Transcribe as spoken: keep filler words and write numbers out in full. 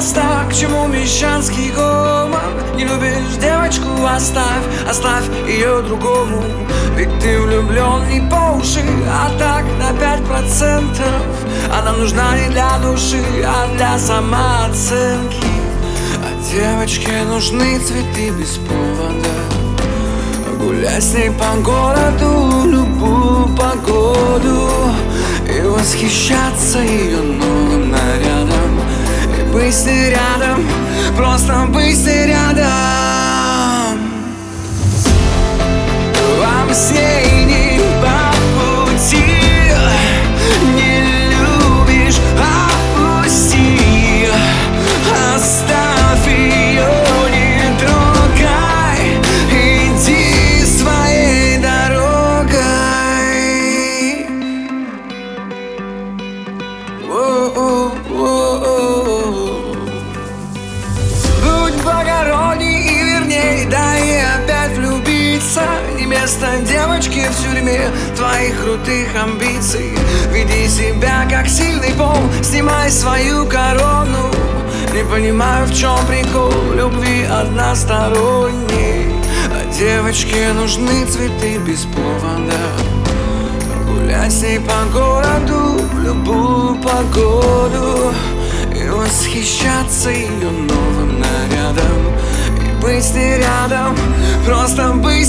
место, к чему мещанский гомон. Не любишь девочку, оставь, оставь ее другому. Ведь ты влюблен не по уши, а так на пять процентов. Она нужна не для души, а для самооценки. А девочке нужны цветы без повода. Гулять с ней по городу любую погоду и восхищаться ее новым нарядом. И быть с ней рядом, просто быть с ней рядом. Вам с ней не по пути. Не любишь, отпусти. Оставь ее, не трогай. Иди своей дорогой. О-о-о-о. Будь благородней и верней, дай ей опять влюбиться. Не место девочки в тюрьме твоих крутых амбиций. Веди себя как сильный пол, снимай свою корону. Не понимаю, в чем прикол любви односторонней. А девочке нужны цветы без повода. Гулять с ней по городу в любую погоду и восхищаться ее новым нарядом. И быть с ней рядом, просто быть